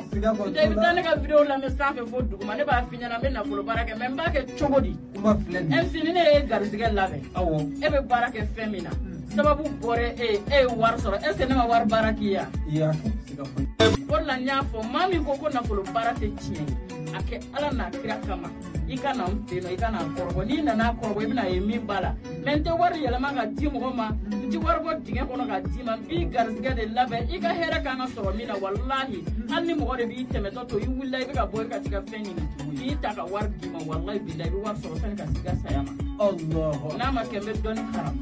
ne ka video la me sanfɛ fo duguma ne b'a fiɲɛna n bɛ nafolo baara kɛ mais n b'a kɛ cogo di MC ni ne ye garisɛgɛ labɛn e bɛ baara kɛ fɛn min na sababu bɔra e ye wari sɔrɔ est ce que ne ma wari baara k'i ya o la n y'a fɔ maa min ko nafolo baara tɛ tiɲɛ a kɛ Ala n'a kira kama i ka na n fɛ yen nɔ i ka na kɔrɔbɔ n'i nana kɔrɔbɔ i bɛna ye min b'a la mais n tɛ wari yɛlɛma ka di mɔgɔ ma n tɛ wari bɔ dingɛ kɔnɔ ka d'i ma n b'i garisɛgɛ de labɛn i ka hɛrɛ kan ka sɔrɔ min na walahi hali ni mɔgɔ de b'i tɛmɛtɔ to i wulila i bɛ ka bɔ i ka t'i ka fɛn ɲini k'i ta ka wari d'i ma walahi bilahi i bɛ wari sɔrɔ sani ka s'i ka saya ma n'a ma kɛ n bɛ dɔɔni haram.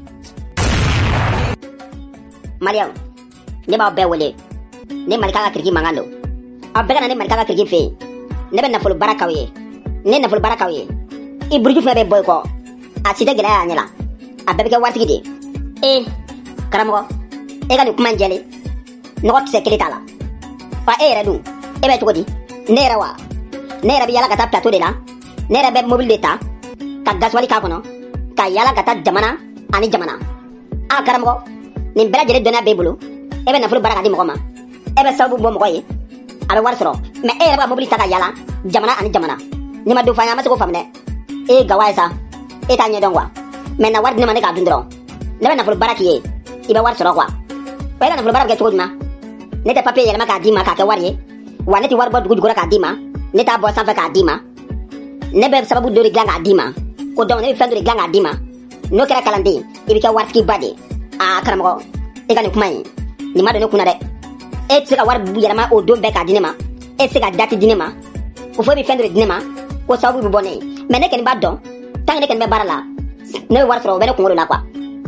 Mariam ne b'aw bɛɛ wele ne Malika ka kiriki mankan don aw bɛɛ ka na ne Malika ka kiriki fɛ yen ne bɛ nafolo baara k'aw ye ne nafolo baara k'aw ye i buruju fana bɛ bɔ i kɔ a si tɛ gɛlɛya y'a ɲɛ la a bɛɛ bɛ kɛ waritigi de ye karamɔgɔ e ka nin kuma in jɛlen nɔgɔ kisɛ kelen t'a la wa e yɛrɛ dun e bɛ cogo di ne yɛrɛ wa ne yɛrɛ bɛ yala ka taa plateau de la ne yɛrɛ bɛ mobili de ta ka gasoil k'a kɔnɔ ka yala ka taa jamana ani jamana karamɔgɔ nin bɛɛ lajɛlen dɔnniya b'e bolo e bɛ nafolo baara ka di mɔgɔ ma e bɛ sababu bɔ mɔgɔ ye a bɛ wari sɔrɔ mais e yɛrɛ bɛ ka mobili ta ka yala jamana ani jamana ni ma don f'an ye an ma se k'o faamu dɛ e ye gawa ye sa e t'a ɲɛdɔn quoi mais na wari di ne ma ne k'a dun dɔrɔn ne bɛ nafolo baara k'i ye i bɛ wari sɔrɔ quoi wa e ka nafolo baara bɛ kɛ cogo jumɛn ne tɛ papier yɛlɛma k'a d'i ma k'a kɛ wari ye wa ne tɛ wari bɔ dugu jukɔrɔ k'a d'i ma ne t'a bɔ sanfɛ k'a d'i ma ne bɛ sababu dɔ de dilan k'a d'i ma ko donc ne bɛ fɛn dɔ de dilan k'a d'i ma n'o kɛra kalanden i bɛ kɛ waritigiba de ye karamɔgɔ e ka nin kuma in nin ma don ne kunna dɛ e tɛ se ka wari yɛlɛma o don bɛɛ k'a di ne ma e tɛ se ka date di ne ma ko fo e bɛ fɛn dɔ de di ne ma ko sababu bɛ bɔ ne ye mais ne kɔni b'a dɔn tant que ne kɔni bɛ baara la ne bɛ wari sɔrɔ o bɛ ne kunkolo la quoi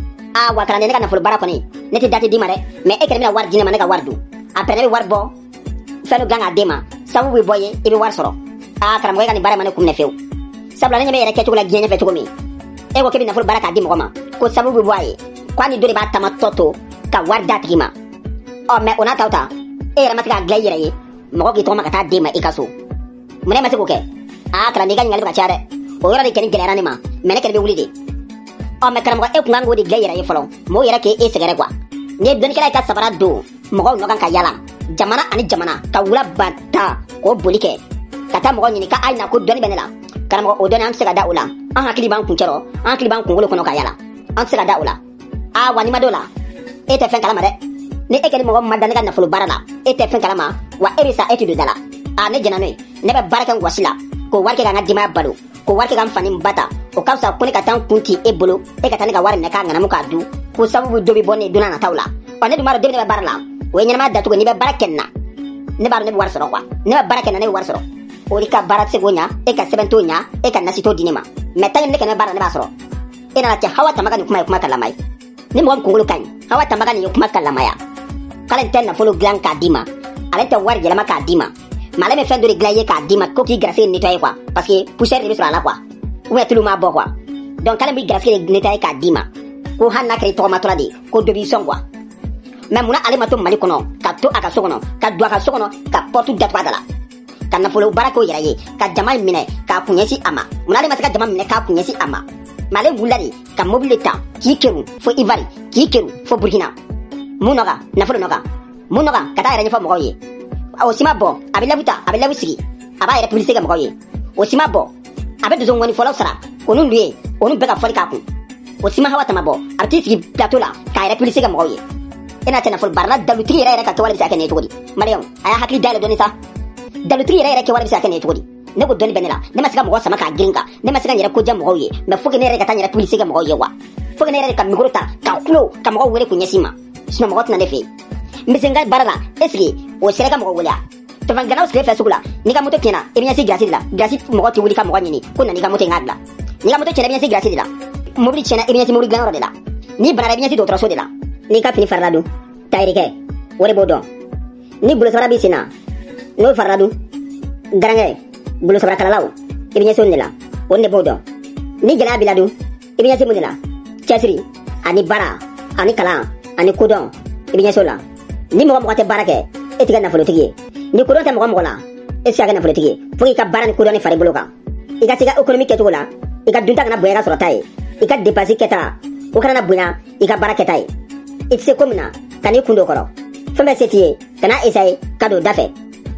wa kalanden ne ka nafolo baara kɔni ne tɛ date d'i ma dɛ mais e kɔni bɛna wari di ne ma ne ka wari dun après ne bɛ wari bɔ fɛn dɔ dilan k'a d'e ma sababu bɛ bɔ ye i bɛ wari sɔrɔ karamɔgɔ e ka nin baara ma ne kun minɛ fewu sabula ne ɲɛ bɛ yɛrɛ kɛcogo la diɲɛ ɲɛfɛ cogo min e ko k'e bɛ nafolo baara k'a di mɔgɔ ma ko sababu bɛ bɔ a ye ko hali ni dɔ de b'a tamatɔ to ka wari d'a tigi ma mais o n'a taw ta e yɛrɛ ma se k'a dilan i yɛrɛ ye mɔgɔ k'i tɔgɔma ka taa d'e ma i ka so mun ne ma se k'o kɛ kalanden ka ɲininkali bɛ ka caya dɛ o yɔrɔ de kɔni gɛlɛyara ne ma mais ne kɔni bɛ wuli de mais karamɔgɔ e kun kan k'o de dilan i yɛrɛ ye fɔlɔ mɔgɔw yɛrɛ k'e sɛgɛrɛ quoi n'i ye dɔnnikɛla ye ka sabara don mɔgɔw nɔ kan ka yala jamana ani jamana ka wula bata k'o boli kɛ ka taa mɔgɔ ɲini k'a na ko dɔnni bɛ ne la karamɔgɔ o dɔnni an tɛ se ka da o la an hakili b'an kun cɛrɔ an hakili b'an kunkolo kɔnɔ ka yala an tɛ se ka da o la wa ni ma d'o la e tɛ fɛn kalama dɛ ni e kɛni mɔgɔ ma da ne ka nafolo baara la e tɛ fɛn kalama wa e bɛ sa e tɛ don da la ne jɛna n'o ye ne bɛ baara kɛ n wɔsi la k'o wari kɛ ka n ka denbaya balo k'o wari kɛ ka n fani ba ta o ka fisa ko ne ka taa n kun ci e bolo e ka taa ne ka wari minɛ k'a ŋanamu k'a dun ko sababu dɔ bɛ bɔ ne ye don n'a nataw la ne dun b'a dɔn ne bɛ baara la o ye ɲɛnamaya dacogo n'i bɛ baara kɛ nin na ne b'a dɔn ne bɛ wari sɔrɔ quoi ne bɛ baara kɛ nin na ne bɛ wari sɔrɔ o de ka baara tɛ se k'o ɲa e ka sɛbɛn t'o ɲa e ka nasi t'o di ne ma mais tant que ne kɔni bɛ baara la ne b'a sɔrɔ e nana cɛ Hawa Tamaga nin kuma ye kuma kalama ye ni mɔgɔ min kunkolo ka ɲi Hawa Tamaga nin ye kuma kalamaya k'ale tɛ nafolo dilan k'a d'i ma ale tɛ wari yɛlɛma k'a d'i ma mais ale bɛ fɛn dɔ de dilan i ye k'a d'i ma ko k'i garisɛgɛ nettoyer quoi parce que poussière de bɛ sɔrɔ a la quoi ou bien tulu m'a bɔ quoi donc k'ale b'i garisɛgɛ de nettoyer k'a d'i ma ko hali n'a kɛra i tɔgɔmatɔla de ye ko dɔ b'i sɔn quoi mais munna ale ma to Mali kɔnɔ ka to a ka so kɔnɔ ka don a ka so kɔnɔ ka porte datugu a da la ka nafolo baara k'o yɛrɛ ye ka jama minɛ k'a kun ɲɛsin a ma munna ale ma se ka jama minɛ k'a kun ɲɛsin a ma mais ale wulila de ka mobili de ta k'i keru fo Ivoire k'i keru fo Burkina mun nɔ kan nafolo nɔ kan mun nɔ kan ka taa yɛrɛ ɲɛfɔ mɔgɔw ye o si ma bɔ a bɛ lɛbu ta a bɛ lɛbu sigi a b'a yɛrɛ publicité kɛ mɔgɔw ye o si ma bɔ a bɛ dusu ŋɔni fɔlɔ sara o n'u ye o n'u bɛɛ ka fɔli k'a kun o si ma Hawa Tama bɔ a bɛ t'i sigi plateau la k'a yɛrɛ publicité kɛ mɔgɔw ye e n'a tɛ nafolo baara la dalutigi yɛrɛ ka kɛwale bɛ se ka kɛ nin ye cogo di Mariam a y'a hakili dayɛlɛ dɔɔni sa dalutigi yɛrɛ kɛwale bɛ se ka kɛ nin ye cogo di ne ko dɔnni bɛ ne la ne ma se ka mɔgɔ sama k'a girin kan ne ma se ka n yɛrɛ ko diya mɔgɔw ye mais faut que ne yɛrɛ ka taa n yɛrɛ publicité kɛ mɔgɔw ye wa faut que ne yɛrɛ ka micro ta ka kulo ka mɔgɔw wele k'u ɲɛsin ma sinon mɔgɔ tɛna ne fɛ yen n bɛ se n ka baara la est ce que o sera ka mɔgɔ wele a tɛfan ganaw sigilen fɛ sugu la n'i ka moto tiɲɛna i bɛ ɲɛsin grasi de la grasi mɔgɔ tɛ wuli ka mɔgɔ ɲini ko na n'i ka moto in k'a dilan n'i ka moto tiɲɛna i bɛ ɲɛsin grasi de la mobili tiɲɛna i bɛ ɲɛsin mobili dilanyɔrɔ de la n'i banana i bɛ ɲɛsin dɔgɔtɔrɔso de la n'i ka fini farala dun tayirikɛ o de b'o dɔn ni bolosabara b'i sen na n'o farala dun garankɛ bolosabarakɛlalaw i bɛ ɲɛsin o de la o de b'o dɔn ni gɛlɛya b'i la dun i bɛ ɲɛsin mun de la cɛsiri ani baara ani kalan ani kodɔn i bɛ ɲɛsin o la ni mɔgɔ tɛ baara kɛ e tɛ kɛ nafolotigi ye ni kodɔn tɛ mɔgɔ la e tɛ se ka kɛ nafolotigi ye fo k'i ka baara ni kodɔn ni fari bolo kan i ka se ka économie kɛcogo la i ka dunta kana bonya i ka sɔrɔta ye i ka dépense kɛta o kana na bonya i ka baara kɛta ye i tɛ se ko min na ka n'i kun don o kɔrɔ fɛn bɛɛ se t'i ye kana essayer ka don da fɛ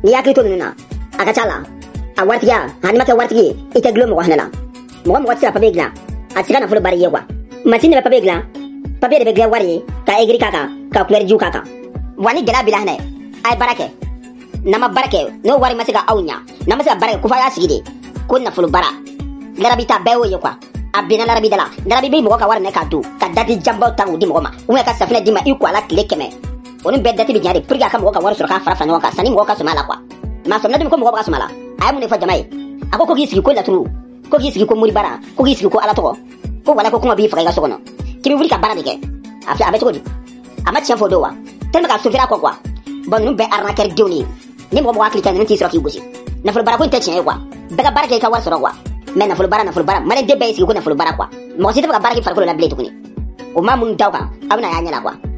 ni ya kito nuna aka chala a wartiya hani maka wartiye ita glo mo hanala mo tira pabegla a tira na fulu bari yewa masine pabegla pabe de begla wari ka egri kaka ka kuler ju kaka wani gela bilahne ay barake nama barake no wari masiga awnya nama masiga barake kufa ya sigide ko na fulu bara larabi ta bewo yekwa abina larabi dala larabi bi mo ka war ne ka du ka dati jambo tangu di mo ma ume ka safina di ma iko ala kile keme onu be dati bi nyare purga ka mo ka war so ka fara fanyo ka sani mo ka sumala kwa ma somna dum ko mo ka sumala ay mu ne fa jamai akoko gisi ko la turu ko gisi ko muri bara ko gisi ko ala to ko wala ko kuma bi fa ga so kono kimi wuli ka bara dike afi abe to di ama tian fo do wa telma ka so fira ko kwa bon nu be arna ker diuni ni mo wa klita ni ti so ki gusi na fo bara ko inte tian kwa be ka bara ke ka war so ro kwa men na fulu bara mane de be isi ko na fulu bara kwa mo si te ka bara ki farko la blé to kuni o ma mun tawka abna ya nyala kwa